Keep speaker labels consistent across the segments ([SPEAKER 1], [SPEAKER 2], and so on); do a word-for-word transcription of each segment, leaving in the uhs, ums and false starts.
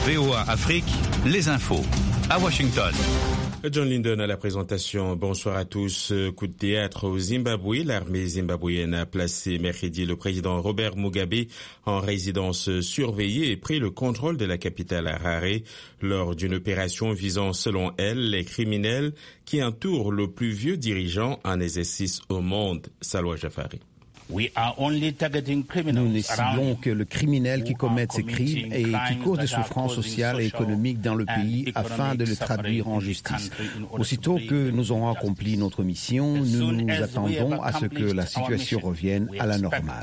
[SPEAKER 1] V O A Afrique, les infos. À Washington.
[SPEAKER 2] John Linden à la présentation. Bonsoir à tous. Coup de théâtre au Zimbabwe. L'armée zimbabwéenne a placé mercredi le président Robert Mugabe en résidence surveillée et pris le contrôle de la capitale Harare lors d'une opération visant, selon elle, les criminels qui entourent le plus vieux dirigeant en exercice au monde, Salwa Jafari.
[SPEAKER 3] Nous ne ciblons que le criminel qui commet ces crimes et qui cause des souffrances sociales et économiques dans le pays afin de le traduire en justice. Aussitôt que nous aurons accompli notre mission, nous nous attendons à ce que la situation revienne à la normale.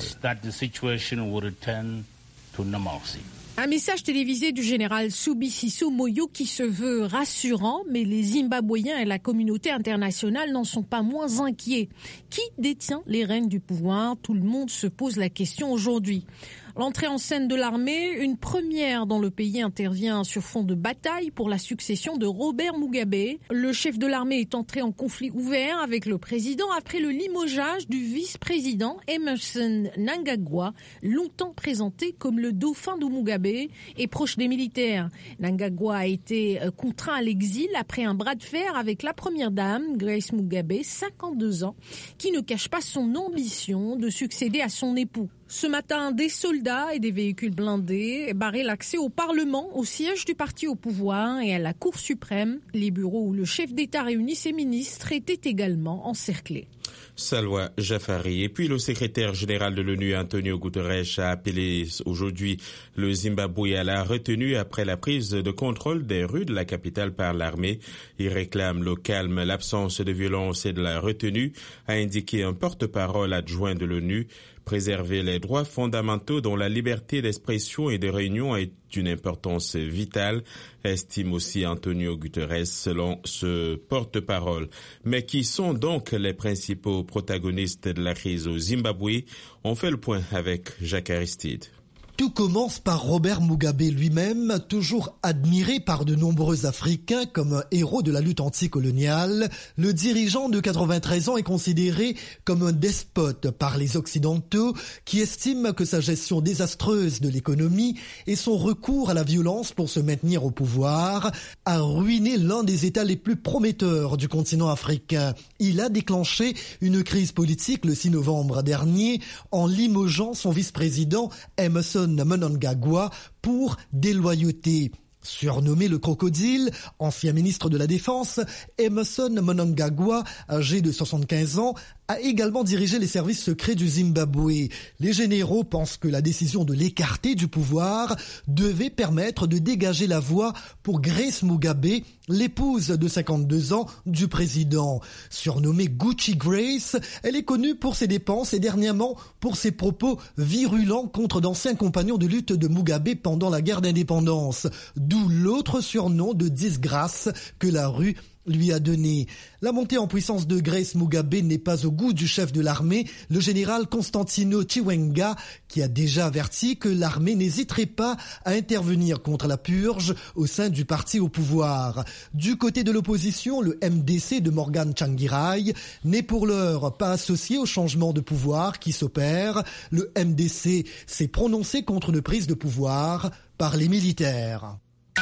[SPEAKER 4] Un message télévisé du général Subisiso Moyo qui se veut rassurant, mais les Zimbabwéens et la communauté internationale n'en sont pas moins inquiets. Qui détient les rênes du pouvoir? Tout le monde se pose la question aujourd'hui. L'entrée en scène de l'armée, une première dans le pays, intervient sur fond de bataille pour la succession de Robert Mugabe. Le chef de l'armée est entré en conflit ouvert avec le président après le limogeage du vice-président Emmerson Mnangagwa, longtemps présenté comme le dauphin de Mugabe et proche des militaires. Mnangagwa a été contraint à l'exil après un bras de fer avec la première dame, Grace Mugabe, cinquante-deux ans, qui ne cache pas son ambition de succéder à son époux. Ce matin, des soldats et des véhicules blindés barraient l'accès au Parlement, au siège du parti au pouvoir et à la Cour suprême. Les bureaux où le chef d'État réunit ses ministres étaient également encerclés.
[SPEAKER 2] Salwa Jafari. Et puis le secrétaire général de l'ONU, Antonio Guterres, a appelé aujourd'hui le Zimbabwe à la retenue après la prise de contrôle des rues de la capitale par l'armée. Il réclame le calme, l'absence de violence et de la retenue, a indiqué un porte-parole adjoint de l'ONU. Préserver les droits fondamentaux dont la liberté d'expression et de réunion est d'une importance vitale, estime aussi Antonio Guterres selon ce porte-parole. Mais qui sont donc les principaux protagonistes de la crise au Zimbabwe? On fait le point avec Jacques Aristide.
[SPEAKER 5] Tout commence par Robert Mugabe lui-même, toujours admiré par de nombreux Africains comme un héros de la lutte anticoloniale. Le dirigeant de quatre-vingt-treize ans est considéré comme un despote par les Occidentaux qui estiment que sa gestion désastreuse de l'économie et son recours à la violence pour se maintenir au pouvoir a ruiné l'un des États les plus prometteurs du continent africain. Il a déclenché une crise politique le six novembre dernier en limogeant son vice-président Emmerson Mnangagwa pour déloyauté. Surnommé le crocodile, ancien ministre de la Défense, Emmerson Mnangagwa, âgé de soixante-quinze ans, a également dirigé les services secrets du Zimbabwe. Les généraux pensent que la décision de l'écarter du pouvoir devait permettre de dégager la voie pour Grace Mugabe, l'épouse de cinquante-deux ans du président. Surnommée Gucci Grace, elle est connue pour ses dépenses et dernièrement pour ses propos virulents contre d'anciens compagnons de lutte de Mugabe pendant la guerre d'indépendance. D'où l'autre surnom de disgrâce que la rue lui a donné. La montée en puissance de Grace Mugabe n'est pas au goût du chef de l'armée, le général Constantino Chiwenga, qui a déjà averti que l'armée n'hésiterait pas à intervenir contre la purge au sein du parti au pouvoir. Du côté de l'opposition, le M D C de Morgan Tsvangirai n'est pour l'heure pas associé au changement de pouvoir qui s'opère. Le M D C s'est prononcé contre une prise de pouvoir par les militaires.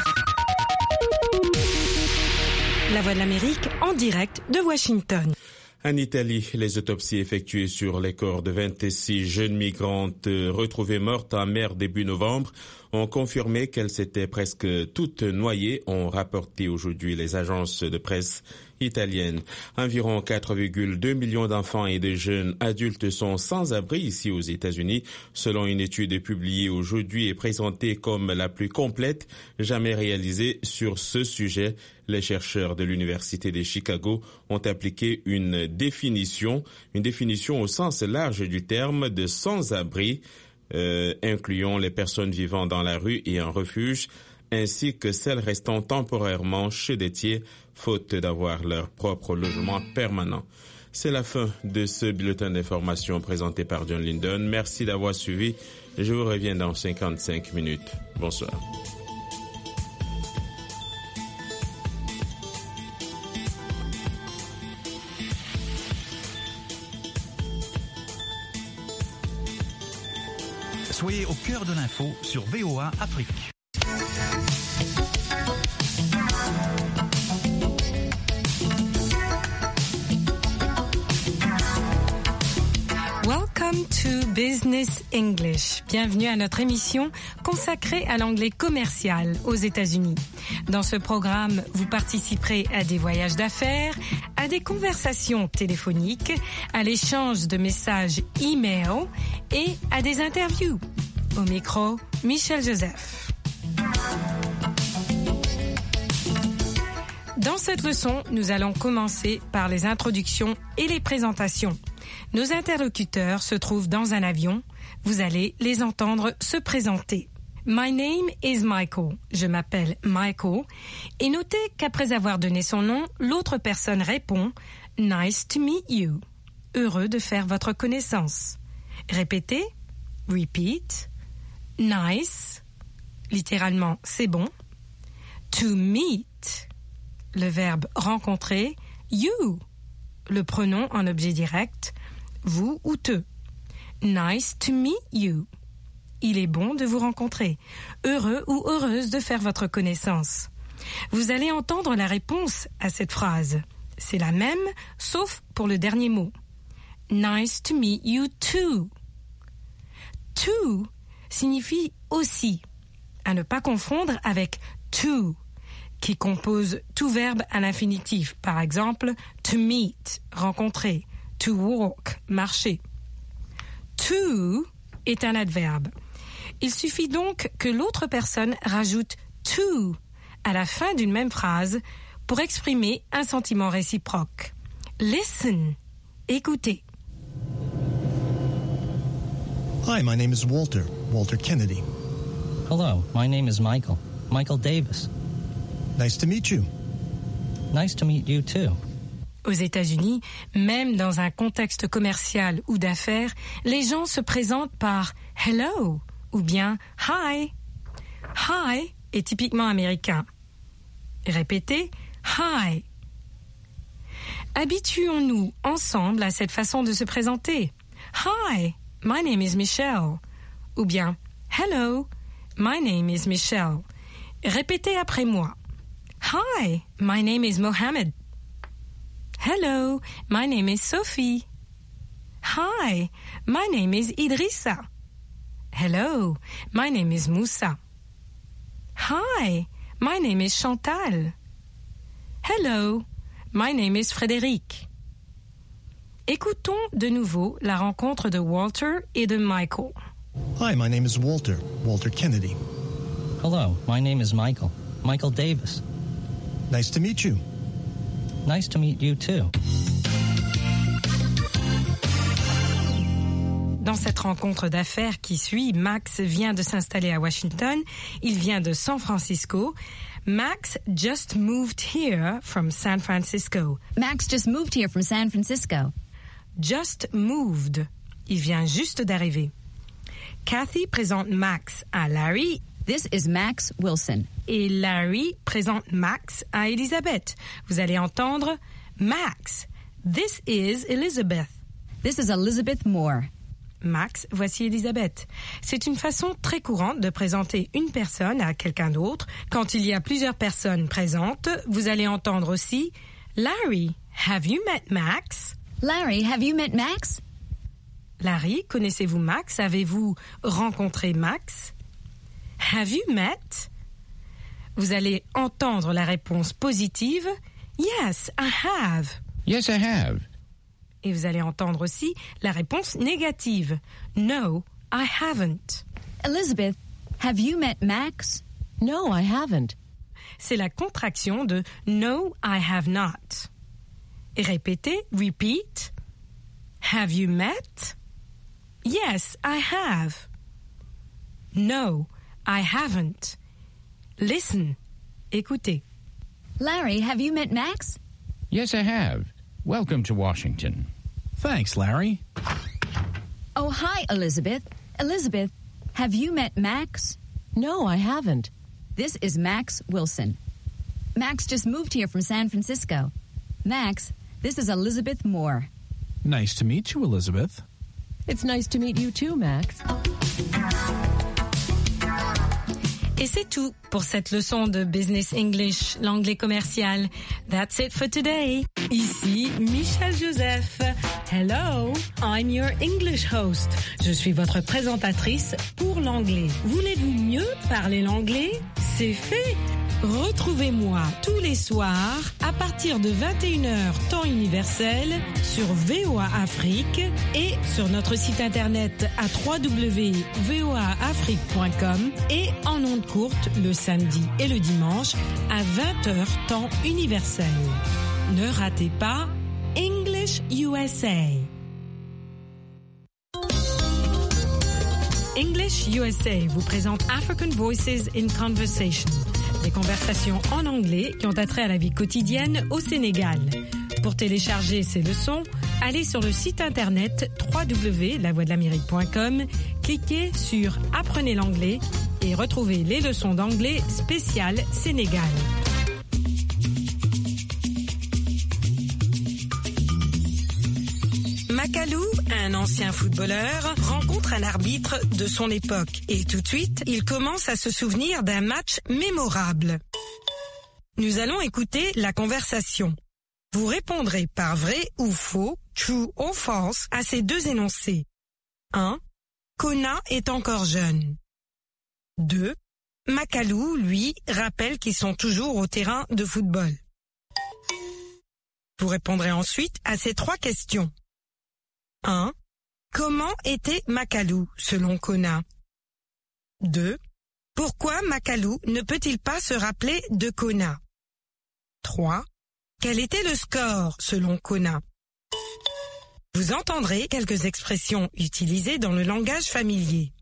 [SPEAKER 6] La Voix de l'Amérique en direct de Washington.
[SPEAKER 2] En Italie, les autopsies effectuées sur les corps de vingt-six jeunes migrantes retrouvées mortes en mer début novembre ont confirmé qu'elles s'étaient presque toutes noyées, ont rapporté aujourd'hui les agences de presse italiennes. Environ quatre virgule deux millions d'enfants et de jeunes adultes sont sans abri ici aux États-Unis, selon une étude publiée aujourd'hui et présentée comme la plus complète jamais réalisée sur ce sujet. Les chercheurs de l'Université de Chicago ont appliqué une définition, une définition au sens large du terme de sans-abri, euh, incluant les personnes vivant dans la rue et en refuge, ainsi que celles restant temporairement chez des tiers, faute d'avoir leur propre logement permanent. C'est la fin de ce bulletin d'information présenté par John Linden. Merci d'avoir suivi. Je vous reviens dans cinquante-cinq minutes. Bonsoir.
[SPEAKER 1] Soyez au cœur de l'info sur V O A Afrique.
[SPEAKER 6] Welcome to Business English. Bienvenue à notre émission consacrée à l'anglais commercial aux États-Unis. Dans ce programme, vous participerez à des voyages d'affaires, à des conversations téléphoniques, à l'échange de messages e-mail et à des interviews. Au micro, Michel Joseph. Dans cette leçon, nous allons commencer par les introductions et les présentations. Nos interlocuteurs se trouvent dans un avion. Vous allez les entendre se présenter. My name is Michael. Je m'appelle Michael. Et notez qu'après avoir donné son nom, l'autre personne répond « Nice to meet you ». Heureux de faire votre connaissance. Répétez. Repeat. Nice. Littéralement, c'est bon. To meet. Le verbe rencontrer. You. Le pronom en objet direct. Vous ou te. Nice to meet you. Il est bon de vous rencontrer. Heureux ou heureuse de faire votre connaissance. Vous allez entendre la réponse à cette phrase. C'est la même, sauf pour le dernier mot. Nice to meet you too. To signifie aussi, à ne pas confondre avec to, qui compose tout verbe à l'infinitif. Par exemple, to meet, rencontrer, to walk, marcher. To est un adverbe. Il suffit donc que l'autre personne rajoute to à la fin d'une même phrase pour exprimer un sentiment réciproque. Listen, écoutez.
[SPEAKER 7] Hi, my name is Walter, Walter Kennedy.
[SPEAKER 8] Hello, my name is Michael, Michael Davis.
[SPEAKER 7] Nice to meet you.
[SPEAKER 8] Nice to meet you too.
[SPEAKER 6] Aux États-Unis, même dans un contexte commercial ou d'affaires, les gens se présentent par « hello » ou bien « hi ». « Hi » est typiquement américain. Répétez « hi ». Habituons-nous ensemble à cette façon de se présenter. « Hi, my name is Michelle » ou bien « hello, my name is Michelle ». Répétez après moi. Hi, my name is Mohammed. Hello, my name is Sophie. Hi, my name is Idrissa. Hello, my name is Moussa. Hi, my name is Chantal. Hello, my name is Frédéric. Écoutons de nouveau la rencontre de Walter et de Michael.
[SPEAKER 7] Hi, my name is Walter, Walter Kennedy.
[SPEAKER 8] Hello, my name is Michael, Michael Davis.
[SPEAKER 7] Nice to meet you.
[SPEAKER 8] Nice to meet you too.
[SPEAKER 6] Dans cette rencontre d'affaires qui suit, Max vient de s'installer à Washington. Il vient de San Francisco. Max just moved here from San Francisco.
[SPEAKER 9] Max just moved here from San Francisco.
[SPEAKER 6] Just moved. Il vient juste d'arriver. Kathy présente Max à Larry.
[SPEAKER 9] This is Max Wilson.
[SPEAKER 6] Et Larry présente Max à Elizabeth. Vous allez entendre Max. This is Elizabeth.
[SPEAKER 9] This is Elizabeth Moore.
[SPEAKER 6] Max, voici Elizabeth. C'est une façon très courante de présenter une personne à quelqu'un d'autre. Quand il y a plusieurs personnes présentes, vous allez entendre aussi Larry, have you met Max?
[SPEAKER 9] Larry, have you met Max?
[SPEAKER 6] Larry, connaissez-vous Max? Avez-vous rencontré Max? Have you met? Vous allez entendre la réponse positive. Yes, I have.
[SPEAKER 10] Yes, I have.
[SPEAKER 6] Et vous allez entendre aussi la réponse négative. No, I haven't.
[SPEAKER 9] Elizabeth, have you met Max?
[SPEAKER 11] No, I haven't.
[SPEAKER 6] C'est la contraction de No, I have not. Et répétez, repeat. Have you met? Yes, I have. No, I haven't. Listen. Écoutez.
[SPEAKER 9] Larry, have you met Max?
[SPEAKER 10] Yes, I have. Welcome to Washington.
[SPEAKER 1] Thanks, Larry.
[SPEAKER 9] Oh, hi, Elizabeth. Elizabeth, have you met Max?
[SPEAKER 11] No, I haven't.
[SPEAKER 9] This is Max Wilson. Max just moved here from San Francisco. Max, this is Elizabeth Moore.
[SPEAKER 1] Nice to meet you, Elizabeth.
[SPEAKER 11] It's nice to meet you too, Max.
[SPEAKER 6] Et c'est tout pour cette leçon de Business English, l'anglais commercial. That's it for today. Ici Michel Joseph. Hello, I'm your English host. Je suis votre présentatrice pour l'anglais. Voulez-vous mieux parler l'anglais? C'est fait. Retrouvez-moi tous les soirs à partir de vingt et une heures temps universel sur V O A Afrique et sur notre site internet à w w w point v o a afrique point com et en ondes courtes le samedi et le dimanche à vingt heures temps universel. Ne ratez pas English U S A. English U S A vous présente African Voices in Conversation, des conversations en anglais qui ont attrait à la vie quotidienne au Sénégal. Pour télécharger ces leçons, allez sur le site internet w w w point la voix de l'amérique point com, cliquez sur Apprenez l'anglais et retrouvez les leçons d'anglais spéciales Sénégal. Macalou, un ancien footballeur, rencontre un arbitre de son époque et tout de suite, il commence à se souvenir d'un match mémorable. Nous allons écouter la conversation. Vous répondrez par vrai ou faux, true ou false, à ces deux énoncés. un. Kona est encore jeune. deux. Macalou, lui, rappelle qu'ils sont toujours au terrain de football. Vous répondrez ensuite à ces trois questions. un. Comment était Macalou, selon Kona? deux. Pourquoi Macalou ne peut-il pas se rappeler de Kona? trois. Quel était le score, selon Kona? Vous entendrez quelques expressions utilisées dans le langage familier.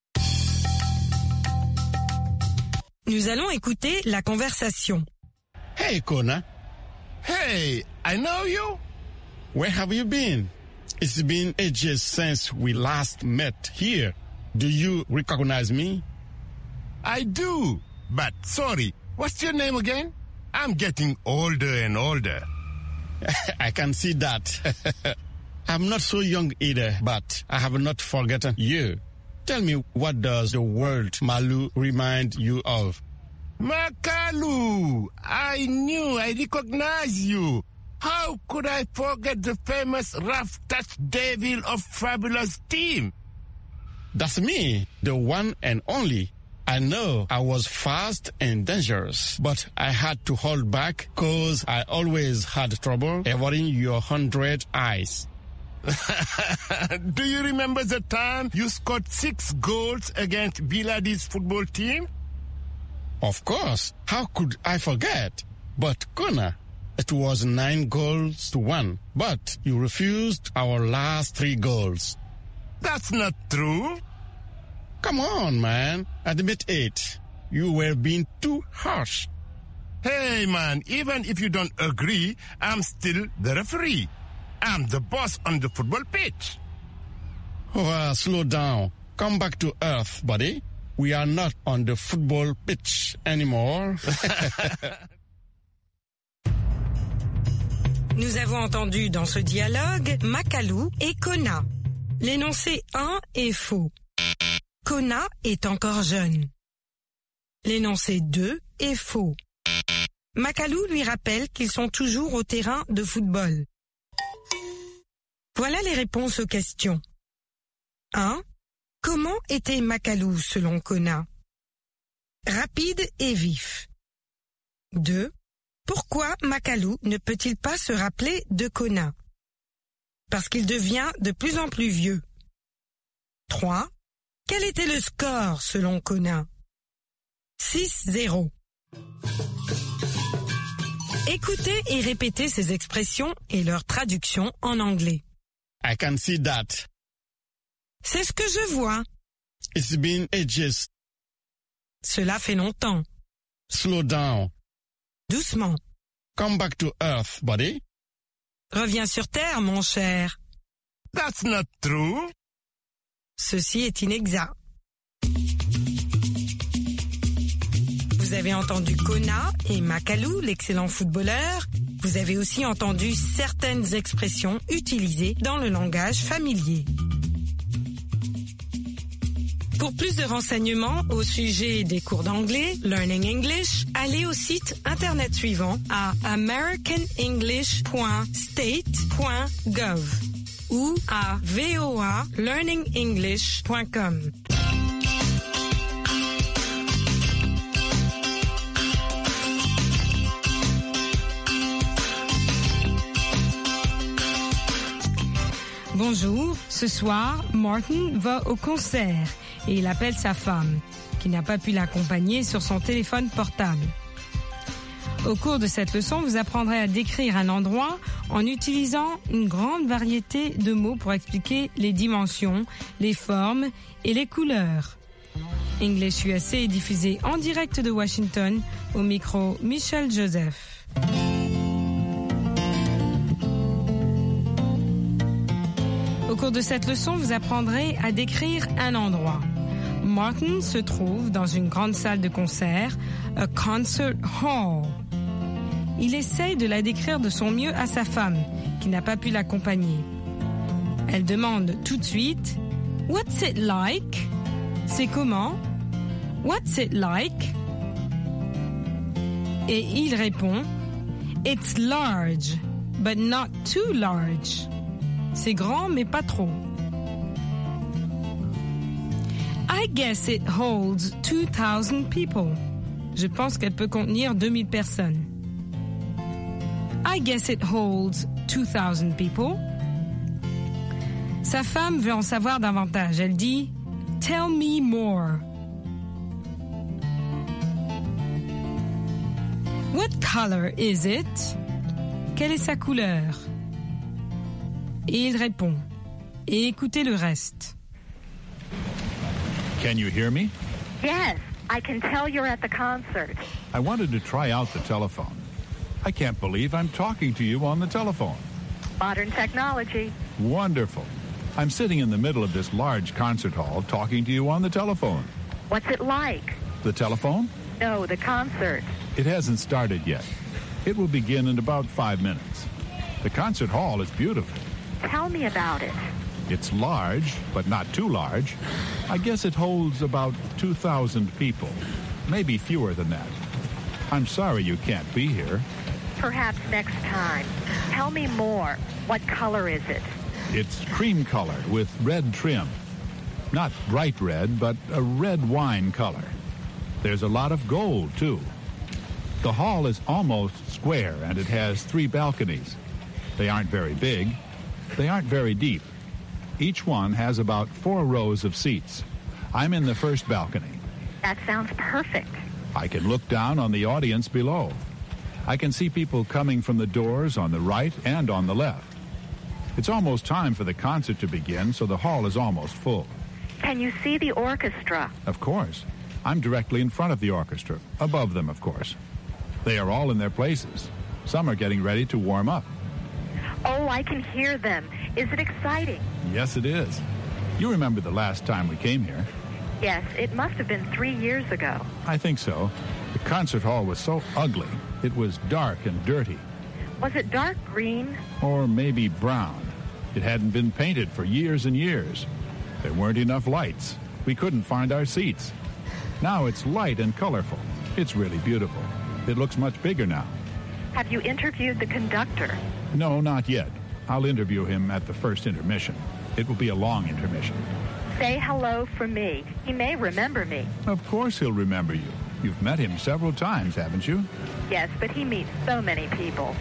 [SPEAKER 6] Nous allons écouter la conversation.
[SPEAKER 12] Hey, Kona.
[SPEAKER 13] Hey, I know you.
[SPEAKER 12] Where have you been? It's been ages since we last met here. Do you recognize me?
[SPEAKER 13] I do, but sorry, what's your name again? I'm getting older and older.
[SPEAKER 12] I can see that. I'm not so young either, but I have not forgotten you. Tell me, what does the word Malu remind you of?
[SPEAKER 13] Makalu! I knew I recognized you. How could I forget the famous rough touch devil of Fabulous team?
[SPEAKER 12] That's me, the one and only. I know I was fast and dangerous, but I had to hold back because I always had trouble avoiding your hundred eyes.
[SPEAKER 13] Do you remember the time you scored six goals against Biladi's football team?
[SPEAKER 12] Of course. How could I forget? But Kona, it was nine goals to one, but you refused our last three goals.
[SPEAKER 13] That's not true.
[SPEAKER 12] Come on, man. Admit it. You were being too harsh.
[SPEAKER 13] Hey, man, even if you don't agree, I'm still the referee. I'm the boss on the football pitch.
[SPEAKER 12] Oh, uh, slow down. Come back to earth, buddy. We are not on the football pitch anymore.
[SPEAKER 6] Nous avons entendu dans ce dialogue Macalou et Kona. L'énoncé un est faux. Kona est encore jeune. L'énoncé deux est faux. Macalou lui rappelle qu'ils sont toujours au terrain de football. Voilà les réponses aux questions. un. Comment était Macalou selon Kona? Rapide et vif. deux. Pourquoi Macalou ne peut-il pas se rappeler de Kona? Parce qu'il devient de plus en plus vieux. trois. Quel était le score selon Kona? six zéro. Écoutez et répétez ces expressions et leur traduction en anglais.
[SPEAKER 12] I can see that.
[SPEAKER 6] C'est ce que je vois.
[SPEAKER 12] It's been ages.
[SPEAKER 6] Cela fait longtemps.
[SPEAKER 12] Slow down.
[SPEAKER 6] Doucement.
[SPEAKER 12] Come back to earth, buddy.
[SPEAKER 6] Reviens sur terre, mon cher.
[SPEAKER 13] That's not true.
[SPEAKER 6] Ceci est inexact. Vous avez entendu Kona et Macalou, l'excellent footballeur. Vous avez aussi entendu certaines expressions utilisées dans le langage familier. Pour plus de renseignements au sujet des cours d'anglais, Learning English, allez au site internet suivant à american english point state point gov ou à voa learning english point com. Bonjour, ce soir, Martin va au concert et il appelle sa femme, qui n'a pas pu l'accompagner sur son téléphone portable. Au cours de cette leçon, vous apprendrez à décrire un endroit en utilisant une grande variété de mots pour expliquer les dimensions, les formes et les couleurs. English U S A est diffusé en direct de Washington, au micro Michel Joseph. Au cours de cette leçon, vous apprendrez à décrire un endroit. Martin se trouve dans une grande salle de concert, a concert hall. Il essaye de la décrire de son mieux à sa femme, qui n'a pas pu l'accompagner. Elle demande tout de suite « What's it like ?» C'est comment? « What's it like ?» Et il répond « It's large, but not too large. » C'est grand, mais pas trop. I guess it holds two thousand people. Je pense qu'elle peut contenir deux mille personnes. I guess it holds two thousand people. Sa femme veut en savoir davantage. Elle dit, Tell me more. What color is it? Quelle est sa couleur? Et il répond. Et écoutez le reste.
[SPEAKER 14] Can you hear me?
[SPEAKER 15] Yes, I can tell you're at the concert.
[SPEAKER 14] I wanted to try out the telephone. I can't believe I'm talking to you on the telephone.
[SPEAKER 15] Modern technology.
[SPEAKER 14] Wonderful. I'm sitting in the middle of this large concert hall talking to you on the telephone.
[SPEAKER 15] What's it like?
[SPEAKER 14] The telephone?
[SPEAKER 15] No, the concert.
[SPEAKER 14] It hasn't started yet. It will begin in about five minutes. The concert hall is beautiful.
[SPEAKER 15] Tell me about it.
[SPEAKER 14] It's large, but not too large. I guess it holds about two thousand people, maybe fewer than that. I'm sorry you can't be here.
[SPEAKER 15] Perhaps next time. Tell me more. What color is it?
[SPEAKER 14] It's cream color with red trim. Not bright red, but a red wine color. There's a lot of gold, too. The hall is almost square, and it has three balconies. They aren't very big. They aren't very deep. Each one has about four rows of seats. I'm in the first balcony.
[SPEAKER 15] That sounds perfect.
[SPEAKER 14] I can look down on the audience below. I can see people coming from the doors on the right and on the left. It's almost time for the concert to begin, so the hall is almost full.
[SPEAKER 15] Can you see the orchestra?
[SPEAKER 14] Of course. I'm directly in front of the orchestra, above them, of course. They are all in their places. Some are getting ready to warm up.
[SPEAKER 15] Oh, I can hear them. Is it exciting?
[SPEAKER 14] Yes, it is. You remember the last time we came here?
[SPEAKER 15] Yes, it must have been three years ago.
[SPEAKER 14] I think so. The concert hall was so ugly. It was dark and dirty.
[SPEAKER 15] Was it dark green?
[SPEAKER 14] Or maybe brown. It hadn't been painted for years and years. There weren't enough lights. We couldn't find our seats. Now it's light and colorful. It's really beautiful. It looks much bigger now.
[SPEAKER 15] Have you interviewed the conductor?
[SPEAKER 14] No, not yet. I'll interview him at the first intermission. It will be a long intermission.
[SPEAKER 15] Say hello from me. He may remember me.
[SPEAKER 14] Of course he'll remember you. You've met him several times, haven't you?
[SPEAKER 15] Yes, but he meets so many people.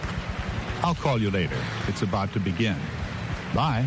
[SPEAKER 14] I'll call you later. It's about to begin. Bye.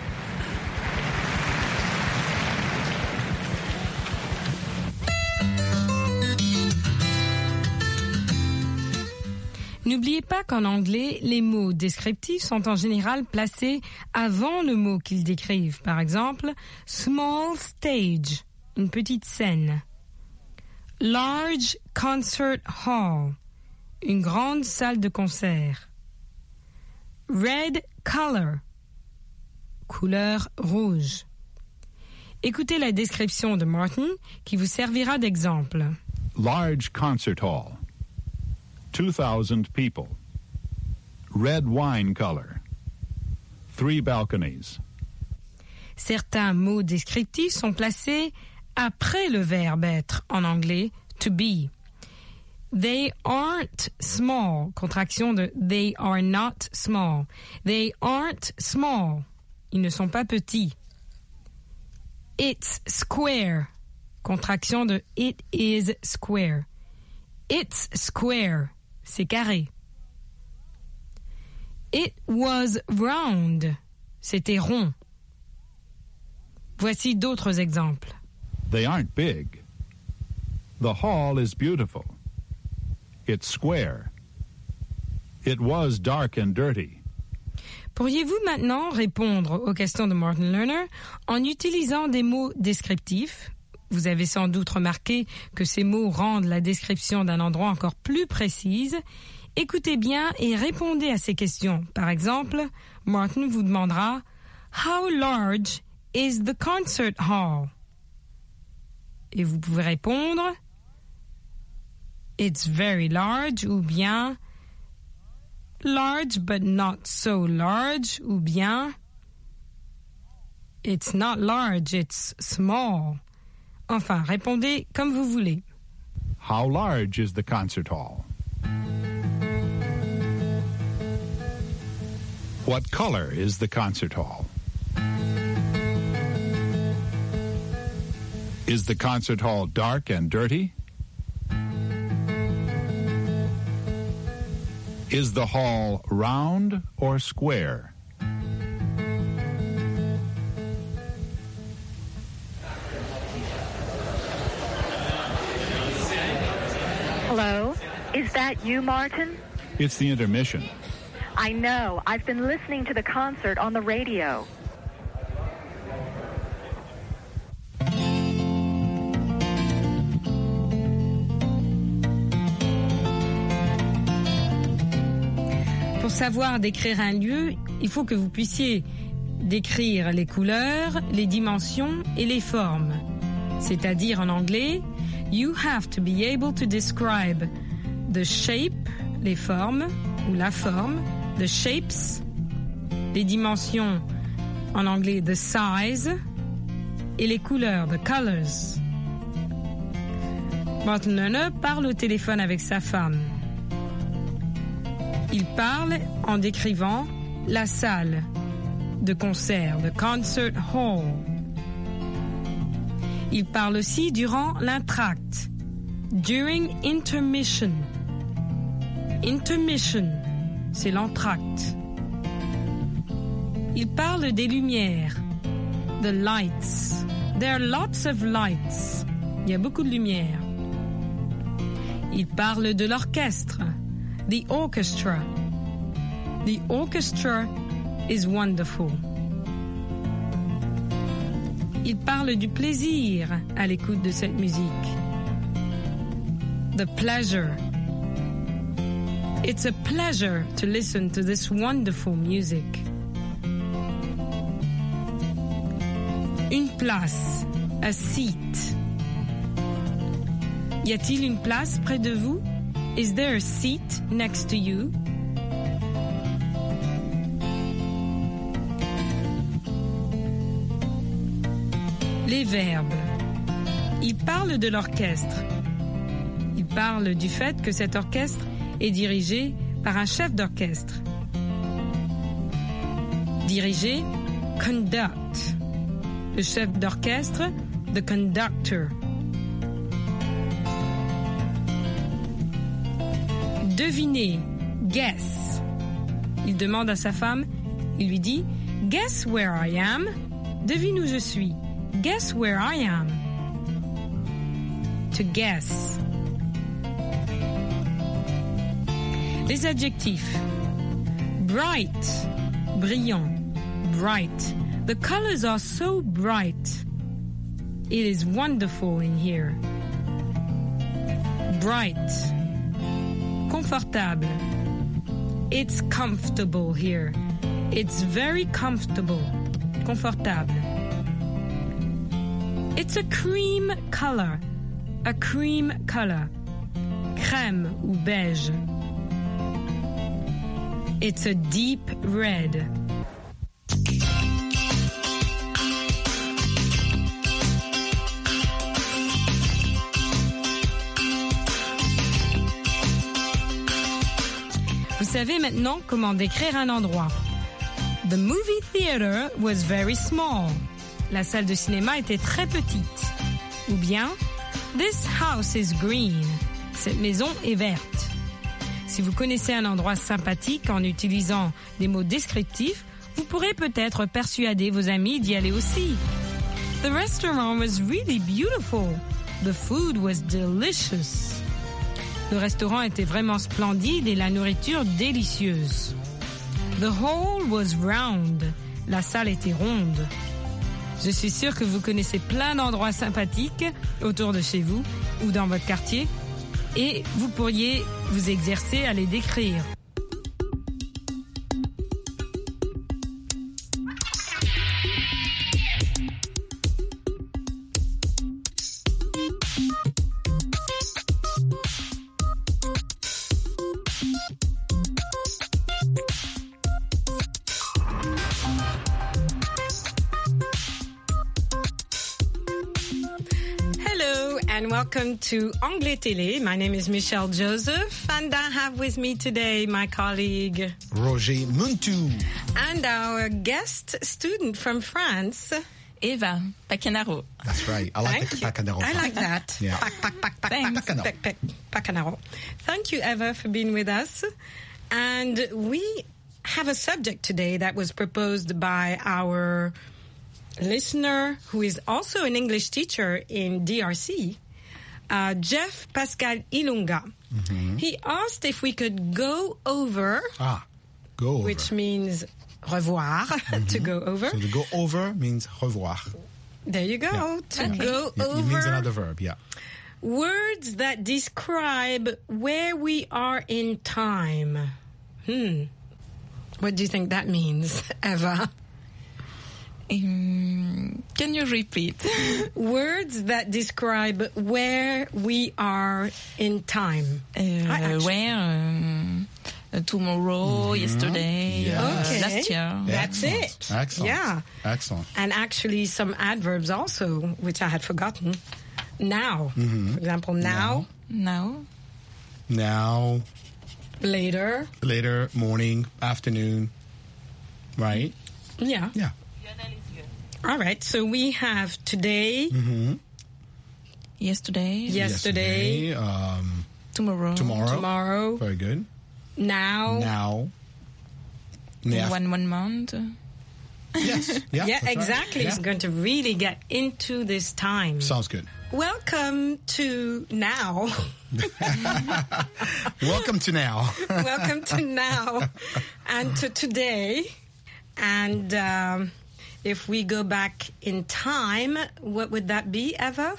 [SPEAKER 6] N'oubliez pas qu'en anglais, les mots descriptifs sont en général placés avant le mot qu'ils décrivent. Par exemple, small stage, une petite scène. Large concert hall, une grande salle de concert. Red color, couleur rouge. Écoutez la description de Martin qui vous servira d'exemple.
[SPEAKER 14] Large concert hall. two thousand people. Red wine color. Three balconies.
[SPEAKER 6] Certains mots descriptifs sont placés après le verbe être en anglais to be. They aren't small, contraction de they are not small. They aren't small, ils ne sont pas petits. It's square, contraction de it is square. It's square, c'est carré. It was round, c'était rond. Voici d'autres exemples.
[SPEAKER 14] They aren't big. The hall is beautiful. It's square. It was dark and dirty.
[SPEAKER 6] Pourriez-vous maintenant répondre aux questions de Martin Lerner en utilisant des mots descriptifs? Vous avez sans doute remarqué que ces mots rendent la description d'un endroit encore plus précise. Écoutez bien et répondez à ces questions. Par exemple, Martin vous demandera « How large is the concert hall? » Et vous pouvez répondre « It's very large » ou bien « Large but not so large » ou bien « It's not large, it's small ». Enfin, répondez comme vous voulez.
[SPEAKER 14] How large is the concert hall? What color is the concert hall? Is the concert hall dark and dirty? Is the hall round or square?
[SPEAKER 15] Hello? Is that you, Martin?
[SPEAKER 14] It's the intermission.
[SPEAKER 15] I know. I've been listening to the concert on the radio.
[SPEAKER 6] Pour savoir décrire un lieu, il faut que vous puissiez décrire les couleurs, les dimensions et les formes. C'est-à-dire en anglais, you have to be able to describe the shape, les formes, ou la forme, the shapes, les dimensions, en anglais the size, et les couleurs, the colors. Martin Lerner parle au téléphone avec sa femme. Il parle en décrivant la salle de concert, the concert hall. Il parle aussi durant l'entracte, during intermission. Intermission, c'est l'entracte. Il parle des lumières, the lights. There are lots of lights. Il y a beaucoup de lumière. Il parle de l'orchestre, the orchestra. The orchestra is wonderful. Il parle du plaisir à l'écoute de cette musique. The pleasure. It's a pleasure to listen to this wonderful music. Une place, a seat. Y a-t-il une place près de vous? Is there a seat next to you? Les verbes. Il parle de l'orchestre. Il parle du fait que cet orchestre est dirigé par un chef d'orchestre. Diriger, conduct. Le chef d'orchestre, the conductor. Deviner, guess. Il demande à sa femme, il lui dit « Guess where I am ?» Devine où je suis. Guess where I am. To guess. Les adjectifs. Bright, brillant, bright. The colors are so bright. It is wonderful in here. Bright. Confortable. It's comfortable here. It's very comfortable. Confortable. It's a cream color. A cream color. Crème ou beige. It's a deep red. savez maintenant comment décrire un endroit. The movie theater was very small. La salle de cinéma était très petite. Ou bien, this house is green. Cette maison est verte. Si vous connaissez un endroit sympathique en utilisant des mots descriptifs, vous pourrez peut-être persuader vos amis d'y aller aussi. The restaurant was really beautiful. The food was delicious. Le restaurant était vraiment splendide et la nourriture délicieuse. The hall was round. La salle était ronde. Je suis sûre que vous connaissez plein d'endroits sympathiques autour de chez vous ou dans votre quartier et vous pourriez vous exercer à les décrire. And welcome to Anglais Télé. My name is Michelle Joseph, and I have with me today my colleague
[SPEAKER 16] Roger Muntu,
[SPEAKER 6] and our guest student from France,
[SPEAKER 17] Eva Pacanaro.
[SPEAKER 16] That's right. I like
[SPEAKER 6] Thank
[SPEAKER 16] the
[SPEAKER 6] you.
[SPEAKER 16] Pacanaro.
[SPEAKER 6] I like that.
[SPEAKER 16] Yeah.
[SPEAKER 6] Pac, pac, pac, pac,
[SPEAKER 17] Thanks.
[SPEAKER 6] pac, pac, pac, Pacanaro. Thank you, Eva, for being with us. And we have a subject today that was proposed by our listener, who is also an English teacher in D R C, uh, Jeff Pascal Ilunga.
[SPEAKER 16] Mm-hmm.
[SPEAKER 6] He asked if we could go over,
[SPEAKER 16] Ah, go over.
[SPEAKER 6] which means revoir,
[SPEAKER 16] Mm-hmm.
[SPEAKER 6] to go over.
[SPEAKER 16] So to go over means revoir.
[SPEAKER 6] There you go,
[SPEAKER 16] Yeah.
[SPEAKER 6] to
[SPEAKER 16] Okay.
[SPEAKER 6] go
[SPEAKER 16] It, it
[SPEAKER 6] over
[SPEAKER 16] means another verb, yeah.
[SPEAKER 6] words that describe where we are in time. Hmm. What do you think that means, Eva?
[SPEAKER 17] Um, can you repeat?
[SPEAKER 6] Words that describe where we are in time.
[SPEAKER 17] Uh,
[SPEAKER 6] actually-
[SPEAKER 17] where? Um, uh, tomorrow, yesterday,
[SPEAKER 16] Yes.
[SPEAKER 17] uh,
[SPEAKER 6] Okay.
[SPEAKER 17] last year.
[SPEAKER 6] That's
[SPEAKER 16] Excellent.
[SPEAKER 6] it.
[SPEAKER 16] Excellent.
[SPEAKER 6] Yeah.
[SPEAKER 16] Excellent.
[SPEAKER 6] And actually some adverbs also, which I had forgotten. Now.
[SPEAKER 16] Mhm.
[SPEAKER 6] For example, now,
[SPEAKER 17] Now.
[SPEAKER 16] Now,
[SPEAKER 6] later.
[SPEAKER 16] later, morning, afternoon, right?
[SPEAKER 6] Yeah.
[SPEAKER 16] Yeah.
[SPEAKER 6] All right. So we have today,
[SPEAKER 16] Mm-hmm.
[SPEAKER 17] Yesterday.
[SPEAKER 6] yesterday,
[SPEAKER 16] um,
[SPEAKER 17] Tomorrow.
[SPEAKER 16] tomorrow.
[SPEAKER 6] tomorrow,
[SPEAKER 16] Very good.
[SPEAKER 6] now.
[SPEAKER 16] Now. Yeah.
[SPEAKER 17] One one month.
[SPEAKER 16] Yes. Yeah,
[SPEAKER 6] Yeah,
[SPEAKER 16] that's right.
[SPEAKER 6] exactly.
[SPEAKER 16] Yeah.
[SPEAKER 6] It's going to really get into this time.
[SPEAKER 16] Sounds good.
[SPEAKER 6] Welcome to now.
[SPEAKER 16] Welcome to now.
[SPEAKER 6] Welcome to now and to today. And um, if we go back in time, what would that be, Eva?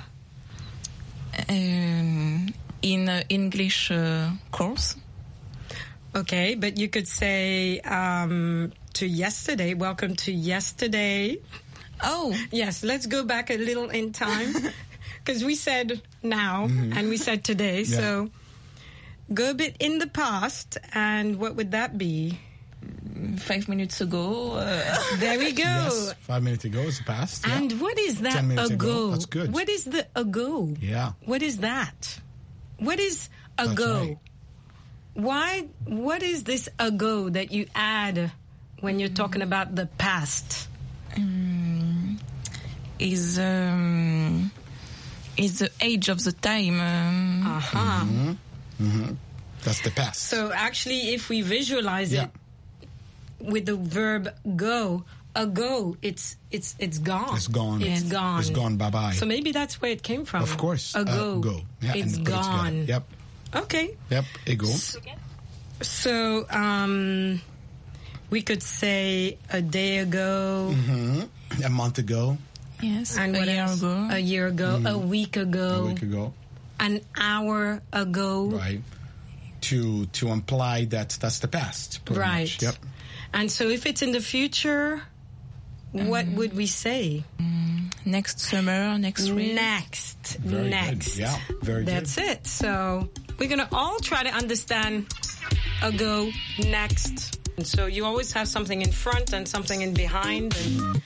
[SPEAKER 17] Um, in uh, English uh, course.
[SPEAKER 6] Okay, but you could say um, to yesterday. Welcome to yesterday.
[SPEAKER 17] Oh.
[SPEAKER 6] Yes, let's go back a little in time. Because we said now
[SPEAKER 16] Mhm.
[SPEAKER 6] and we said today.
[SPEAKER 16] Yeah.
[SPEAKER 6] So go a bit in the past. And what would that be?
[SPEAKER 17] Five minutes ago. Uh,
[SPEAKER 6] There we go.
[SPEAKER 16] Yes. Five minutes ago is past. Yeah.
[SPEAKER 6] And what is that
[SPEAKER 16] Ten minutes
[SPEAKER 6] ago?
[SPEAKER 16] ago. That's good.
[SPEAKER 6] What is the ago?
[SPEAKER 16] Yeah.
[SPEAKER 6] What is that? What is ago?
[SPEAKER 16] right.
[SPEAKER 6] Why? What is this ago that you add when you're talking about the past?
[SPEAKER 17] um, is um, is the age of the time. Um,
[SPEAKER 6] Aha.
[SPEAKER 16] Mm-hmm. Mm-hmm. That's the past.
[SPEAKER 6] So actually, if we visualize
[SPEAKER 16] Yeah.
[SPEAKER 6] it with the verb go, ago, it's it's it's gone.
[SPEAKER 16] It's gone.
[SPEAKER 6] It's
[SPEAKER 16] Yes.
[SPEAKER 6] gone.
[SPEAKER 16] It's gone. Bye bye.
[SPEAKER 6] So maybe that's where it came from.
[SPEAKER 16] Of course.
[SPEAKER 6] Ago.
[SPEAKER 16] Uh, go. Yeah,
[SPEAKER 6] It's
[SPEAKER 16] and put it together.
[SPEAKER 6] gone.
[SPEAKER 16] Yep.
[SPEAKER 6] Okay.
[SPEAKER 16] Yep. Ego.
[SPEAKER 6] So um, we could say a day ago.
[SPEAKER 16] Mm-hmm. A month ago.
[SPEAKER 17] yes.
[SPEAKER 6] And
[SPEAKER 17] a
[SPEAKER 6] what
[SPEAKER 17] year
[SPEAKER 6] else?
[SPEAKER 17] ago.
[SPEAKER 6] A year ago. A week ago.
[SPEAKER 16] A week ago.
[SPEAKER 6] An hour ago.
[SPEAKER 16] Right. To to imply that that's the past. pretty
[SPEAKER 6] Right.
[SPEAKER 16] much. Yep.
[SPEAKER 6] And so if it's in the future, what would we say?
[SPEAKER 17] Next summer. Next week.
[SPEAKER 6] Next.
[SPEAKER 16] Very
[SPEAKER 6] Next.
[SPEAKER 16] good. Yeah. Very
[SPEAKER 6] That's
[SPEAKER 16] good.
[SPEAKER 6] it. So we're going to all try to understand ago, next. And so you always have something in front and something in behind. And